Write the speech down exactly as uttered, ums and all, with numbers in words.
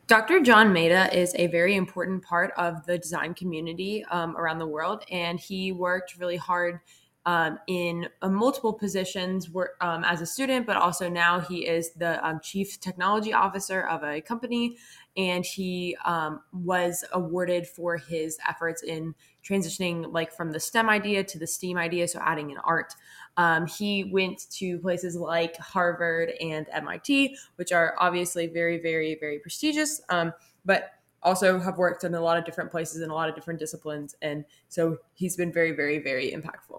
Doctor John Maeda is a very important part of the design community um, around the world, and he worked really hard um, in uh, multiple positions wor- um, as a student, but also now he is the um, chief technology officer of a company, and he um, was awarded for his efforts in transitioning like from the STEM idea to the STEAM idea, so adding in art. Um, he went to places like Harvard and M I T, which are obviously very, very, very prestigious, um, but also have worked in a lot of different places in a lot of different disciplines. And so he's been very, very, very impactful.